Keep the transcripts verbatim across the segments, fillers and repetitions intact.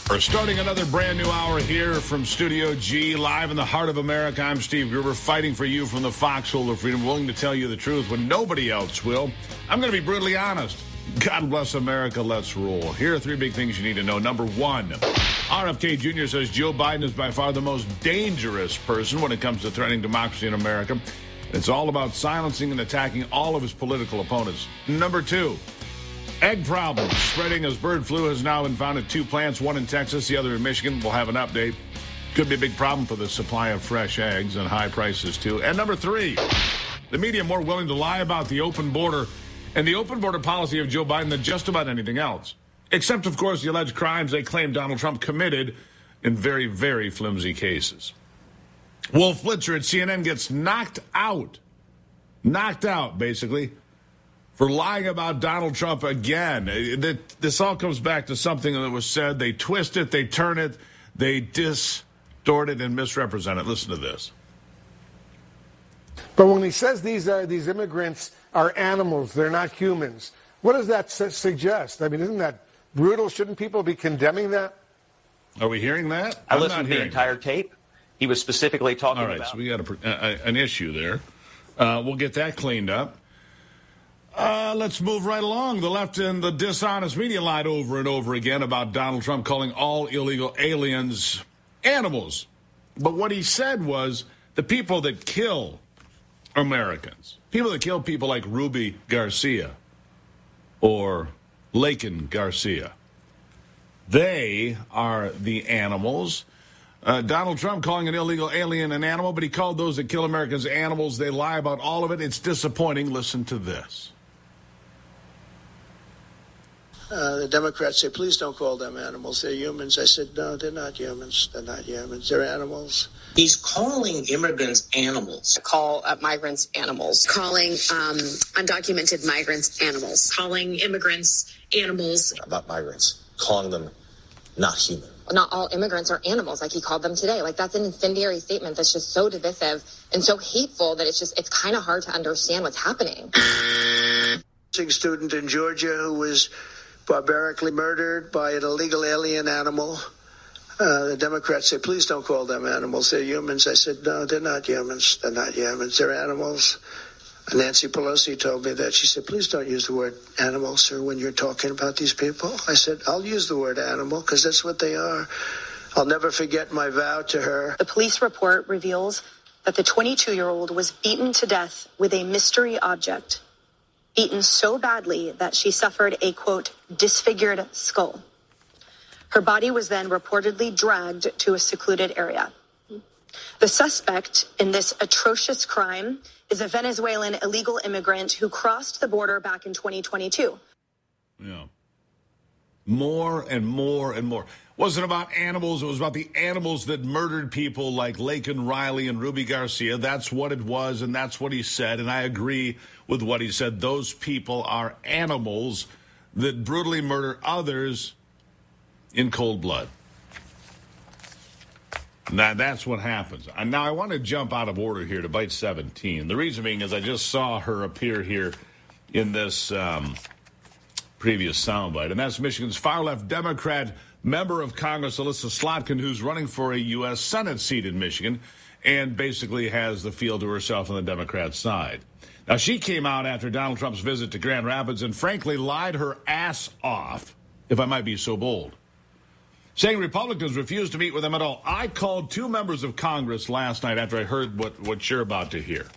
We're starting another brand new hour here from Studio G, live in the heart of America. I'm Steve Gruber, fighting for you from the foxhole of freedom, willing to tell you the truth when nobody else will. I'm going to be brutally honest. God bless America. Let's roll. Here are three big things you need to know. Number one, R F K Junior says Joe Biden is by far the most dangerous person when it comes to threatening democracy in America. It's all about silencing and attacking all of his political opponents. Number two, egg problems spreading as bird flu has now been found at two plants, one in Texas, the other in Michigan. We'll have an update. Could be a big problem for the supply of fresh eggs and high prices, too. And number three, the media more willing to lie about the open border and the open border policy of Joe Biden than just about anything else. Except, of course, the alleged crimes they claim Donald Trump committed in very, very flimsy cases. Wolf Blitzer at C N N gets knocked out. Knocked out, basically, for lying about Donald Trump again. This all comes back to something that was said. They twist it, they turn it, they distort it and misrepresent it. Listen to this. But when he says these are these immigrants are animals, they're not humans, what does that su- suggest? I mean, isn't that brutal? Shouldn't people be condemning that? Are we hearing that? I listened to the entire tape. He was specifically talking about... All right, about- so we got a, a, an issue there. Uh, we'll get that cleaned up. Uh, let's move right along. The left and the dishonest media lied over and over again about Donald Trump calling all illegal aliens animals. But what he said was the people that kill Americans, people that kill people like Ruby Garcia or Laken Garcia, they are the animals. Uh, Donald Trump calling an illegal alien an animal, but he called those that kill Americans animals. They lie about all of it. It's disappointing. Listen to this. Uh, the Democrats say, please don't call them animals. They're humans. I said, no, they're not humans. They're not humans. They're animals. He's calling immigrants animals. Call uh, migrants animals. Calling um, undocumented migrants animals. Calling immigrants animals. About migrants. Calling them not human. Not all immigrants are animals, like he called them today. Like, that's an incendiary statement that's just so divisive and so hateful that it's just, it's kind of hard to understand what's happening. A student in Georgia who was barbarically murdered by an illegal alien animal. Uh, the Democrats say, please don't call them animals. They're humans. I said, no, they're not humans. They're not humans. They're animals. And Nancy Pelosi told me that. She said, please don't use the word animal, sir, when you're talking about these people. I said, I'll use the word animal because that's what they are. I'll never forget my vow to her. The police report reveals that the twenty-two-year-old was beaten to death with a mystery object, beaten so badly that she suffered a, quote, disfigured skull. Her body was then reportedly dragged to a secluded area. The suspect in this atrocious crime is a Venezuelan illegal immigrant who crossed the border back in twenty twenty-two. Yeah. More and more and more. It wasn't about animals. It was about the animals that murdered people like Laken Riley and Ruby Garcia. That's what it was, and that's what he said. And I agree with what he said. Those people are animals that brutally murder others in cold blood. Now, that's what happens. And now I want to jump out of order here to Bite seventeen. The reason being is I just saw her appear here in this um, previous soundbite, and that's Michigan's far-left Democrat member of Congress, Alyssa Slotkin, who's running for a U S Senate seat in Michigan and basically has the field to herself on the Democrat side. Now, she came out after Donald Trump's visit to Grand Rapids and frankly lied her ass off, if I might be so bold, saying Republicans refused to meet with them at all. I called two members of Congress last night after I heard what, what you're about to hear.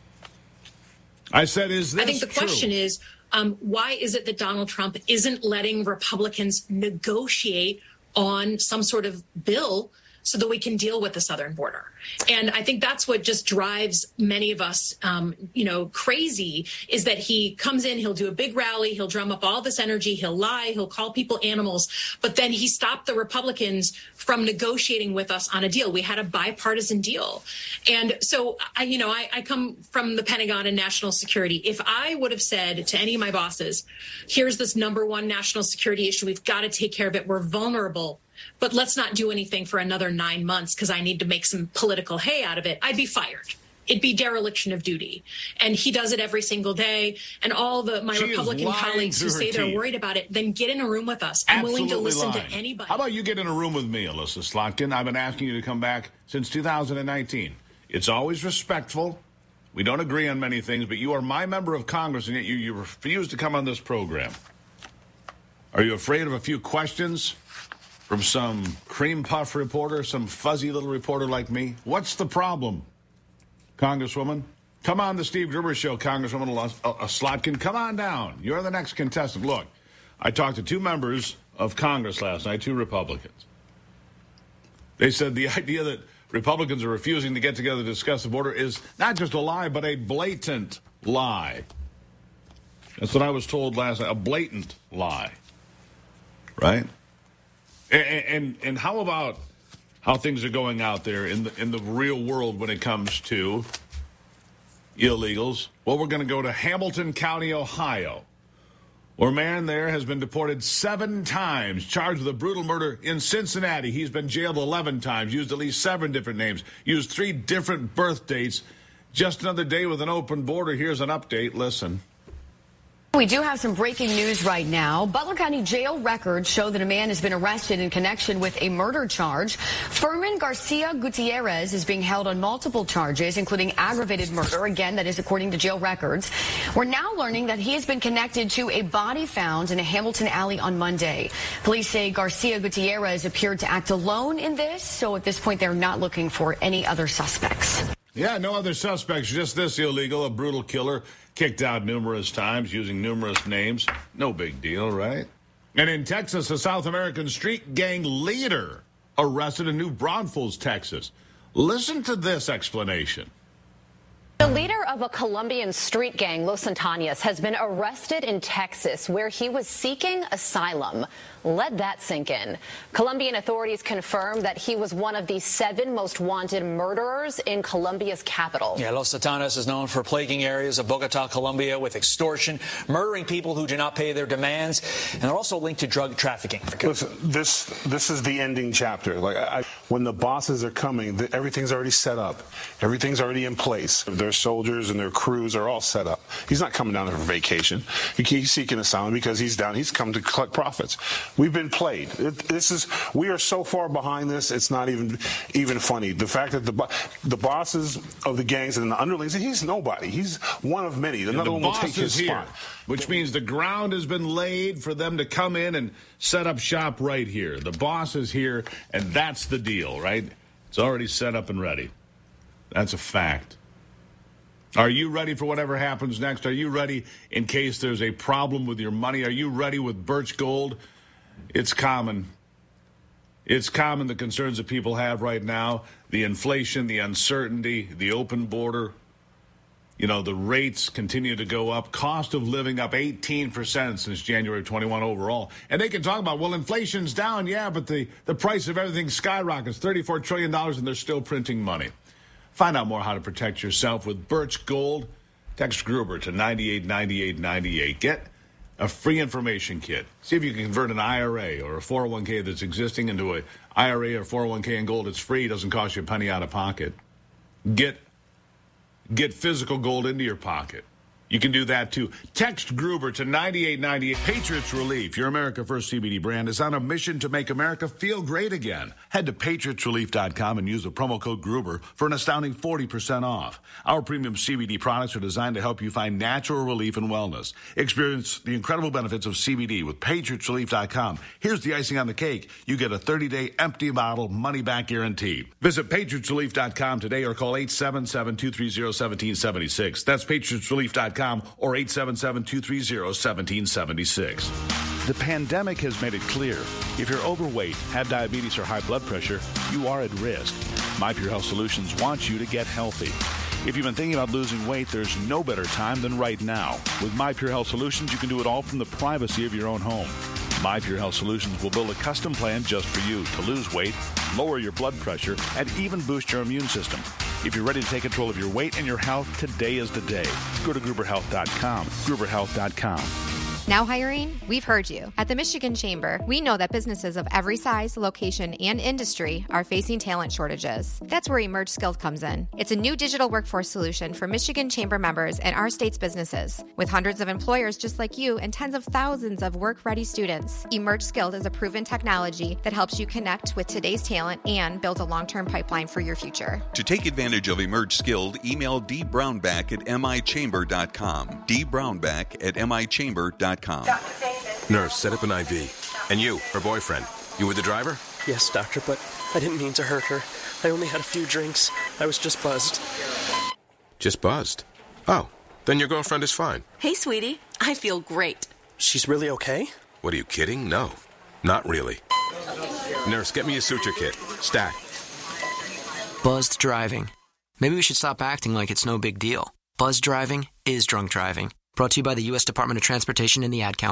I said, is this I think the true? question is, um, why is it that Donald Trump isn't letting Republicans negotiate on some sort of bill so that we can deal with the southern border? And I think that's what just drives many of us, um, you know, crazy, is that he comes in, he'll do a big rally, he'll drum up all this energy, he'll lie, he'll call people animals, but then he stopped the Republicans from negotiating with us on a deal. We had a bipartisan deal. And so, I, you know, I, I come from the Pentagon and national security. If I would have said to any of my bosses, here's this number one national security issue, we've got to take care of it, we're vulnerable, but let's not do anything for another nine months because I need to make some political hay out of it, I'd be fired. it'd be dereliction of duty. And he does it every single day. And all the my she Republican colleagues who say they're worried about it, then get in a room with us. I'm Absolutely willing to listen lying. to anybody. How about you get in a room with me, Elissa Slotkin? I've been asking you to come back since two thousand nineteen. It's always respectful. We don't agree on many things, but you are my member of Congress, and yet you, you refuse to come on this program. Are you afraid of a few questions from some cream puff reporter, some fuzzy little reporter like me? What's the problem, Congresswoman? Come on the Steve Gruber Show, Congresswoman Slotkin. Come on down. You're the next contestant. Look, I talked to two members of Congress last night, two Republicans. They said the idea that Republicans are refusing to get together to discuss the border is not just a lie, but a blatant lie. That's what I was told last night, a blatant lie. Right? And, and and how about how things are going out there in the in the real world when it comes to illegals? Well, we're going to go to Hamilton County, Ohio, where a man there has been deported seven times, charged with a brutal murder in Cincinnati. He's been jailed eleven times, used at least seven different names, used three different birth dates. Just another day with an open border. Here's an update. Listen. We do have some breaking news right now. Butler County jail records show that a man has been arrested in connection with a murder charge. Furman Garcia Gutierrez is being held on multiple charges, including aggravated murder. Again, that is according to jail records. We're now learning that he has been connected to a body found in a Hamilton alley on Monday. Police say Garcia Gutierrez appeared to act alone in this, so at this point they're not looking for any other suspects. Yeah, no other suspects, just this illegal, a brutal killer, kicked out numerous times using numerous names. No big deal, right? And in Texas, a South American street gang leader arrested in New Braunfels, Texas. Listen to this explanation. The leader of a Colombian street gang, Los Antanas, has been arrested in Texas, where he was seeking asylum. Let that sink in. Colombian authorities confirmed that he was one of the seven most wanted murderers in Colombia's capital. Yeah, Los Antanas is known for plaguing areas of Bogota, Colombia with extortion, murdering people who do not pay their demands, and they're also linked to drug trafficking. Listen, this this is the ending chapter. Like I, when the bosses are coming, the, everything's already set up. Everything's already in place. Their soldiers and their crews are all set up. He's not coming down there for vacation. He, he's seeking asylum because he's down. He's come to collect profits. We've been played. It, this is we are so far behind this. It's not even even funny. The fact that the the bosses of the gangs and the underlings, he's nobody. He's one of many. Another one will take his spot. Which means the ground has been laid for them to come in and set up shop right here. The boss is here, and that's the deal, right? It's already set up and ready. That's a fact. Are you ready for whatever happens next? Are you ready in case there's a problem with your money? Are you ready with Birch Gold? It's common. It's common, the concerns that people have right now, the inflation, the uncertainty, the open border. You know, the rates continue to go up. Cost of living up eighteen percent since January twenty-first overall. And they can talk about, well, inflation's down, yeah, but the, the price of everything skyrockets, thirty-four trillion dollars, and they're still printing money. Find out more how to protect yourself with Birch Gold. Text Gruber to ninety-eight ninety-eight ninety-eight. Get a free information kit. See if you can convert an I R A or a four oh one k that's existing into an I R A or four oh one k in gold. It's free. It doesn't cost you a penny out of pocket. Get, get physical gold into your pocket. You can do that, too. Text Gruber to ninety-eight ninety-eight. Patriots Relief, your America First C B D brand, is on a mission to make America feel great again. Head to patriots relief dot com and use the promo code Gruber for an astounding forty percent off. Our premium C B D products are designed to help you find natural relief and wellness. Experience the incredible benefits of C B D with patriots relief dot com. Here's the icing on the cake. You get a thirty-day empty bottle money-back guarantee. Visit patriots relief dot com today or call eight seven seven, two three zero, one seven seven six. That's patriots relief dot com. Or eight seven seven, two three zero, one seven seven six. The pandemic has made it clear. If you're overweight, have diabetes, or high blood pressure, you are at risk. My Pure Health Solutions wants you to get healthy. If you've been thinking about losing weight, there's no better time than right now. With My Pure Health Solutions, you can do it all from the privacy of your own home. My Pure Health Solutions will build a custom plan just for you to lose weight, lower your blood pressure, and even boost your immune system. If you're ready to take control of your weight and your health, today is the day. Go to Gruber Health dot com. Gruber Health dot com. Now hiring? We've heard you. At the Michigan Chamber, we know that businesses of every size, location, and industry are facing talent shortages. That's where Emerge Skilled comes in. It's a new digital workforce solution for Michigan Chamber members and our state's businesses. With hundreds of employers just like you and tens of thousands of work-ready students, Emerge Skilled is a proven technology that helps you connect with today's talent and build a long-term pipeline for your future. To take advantage of Emerge Skilled, email dbrownback at m i chamber dot com. dbrownback at m i chamber dot com. Nurse, set up an I V. And you, her boyfriend, you were the driver? Yes, doctor, but I didn't mean to hurt her. I only had a few drinks. I was just buzzed. Just buzzed? Oh, then your girlfriend is fine. Hey, sweetie. I feel great. She's really okay? What, are you kidding? No, not really. Nurse, get me a suture kit. Stat. Buzzed driving. Maybe we should stop acting like it's no big deal. Buzzed driving is drunk driving. Brought to you by the U S Department of Transportation and the Ad Council.